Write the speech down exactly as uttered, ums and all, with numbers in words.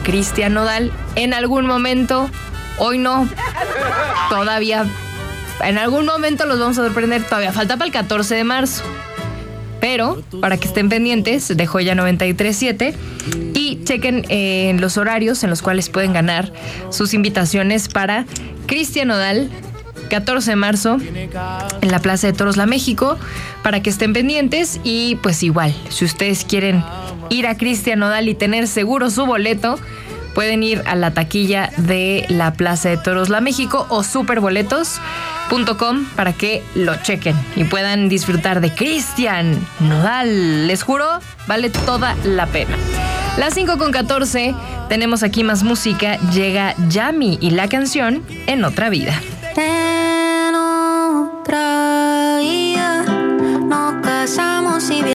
Cristian Nodal en algún momento. Hoy no, todavía, en algún momento los vamos a sorprender. Todavía falta para el catorce de marzo. Pero, para que estén pendientes de Joya noventa y tres punto siete y chequen eh, los horarios en los cuales pueden ganar sus invitaciones para Cristian Nodal, catorce de marzo, en la Plaza de Toros La México, para que estén pendientes. Y pues igual, si ustedes quieren ir a Cristian Nodal y tener seguro su boleto, pueden ir a la taquilla de la Plaza de Toros La México o superboletos punto com para que lo chequen y puedan disfrutar de Cristian Nodal. Les juro, vale toda la pena. Las cinco con catorce, tenemos aquí más música. Llega Yami y la canción En Otra Vida. En otra vida nos casamos y